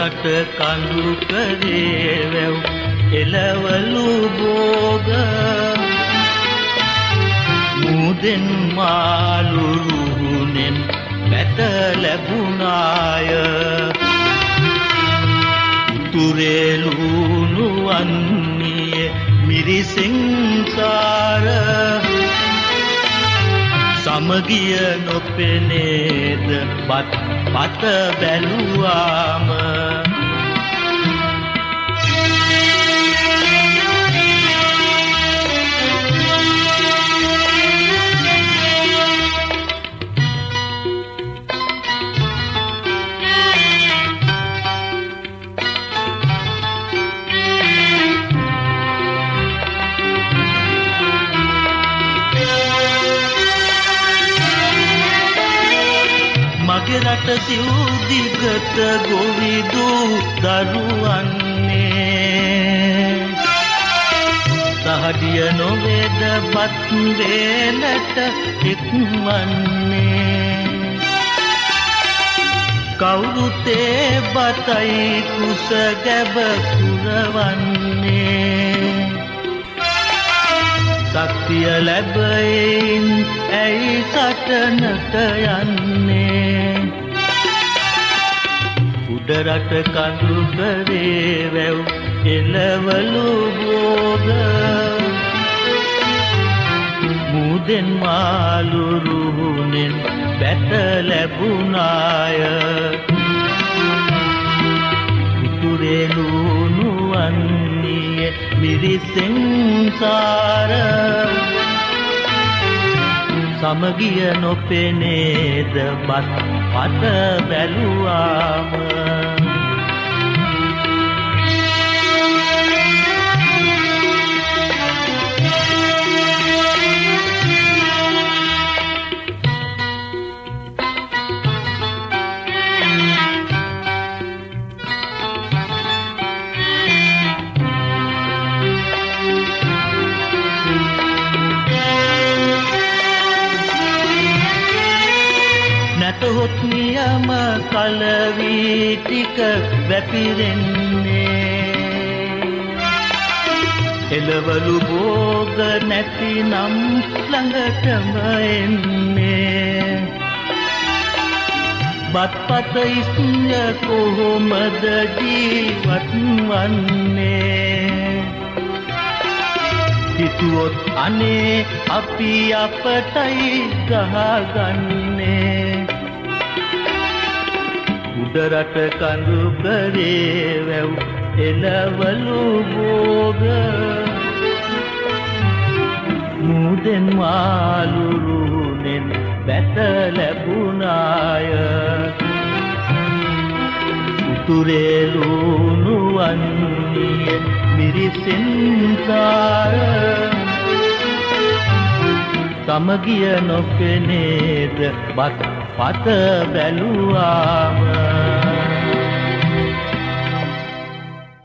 රට කඳු කරේ වැව් එළවලු භෝග මුදෙන් මාළු රුහුණෙන් බැට ලැබුණාය උතුරේලුණු වන්නේ මිරිසෙන්සාර සමගිය නොපෙනේද පත බැලුවාම මගේ රට සිව් දිගට ගොවිදු දරුවන්නේ සහඩිය නොවේද බත් වේලට එක්වන්නේ කවුරුතේ බතයි කුස ගැබ පුරවන්නේ ශක්තිය ලැබෙයින් ඇයි සටනට යන්නේ උඩරට කඳු කරේ වැව් එළවලු භෝග මුදෙන් මාළු රුහුණෙන් බැට ලැබුණාය උතුරේලුණු වන්නේ මිරිසෙන්සාර සමගිය නොපෙනේද බත් පත බැලුවාම නැතහොත් නියම කලවී ටික වැපිරෙන්නේ එළවලු භෝග නැතිනම් ළඟටම එන්නේ බත්පත ඉස්ය කොහොමද ජීවත් වන්නේ හිතුවොත් අනේ අපි අපටයි ගහගන්නේ උඩරට කඳු කරේ වැව් එළවලු භෝග මුදෙන් මාළු රුහුණෙන් බැට ලැබුණාය උතුරේලුණු වන්නේ මිරිසෙන්සාර සමගිය නොපෙනේද බත් පත බැලුවාම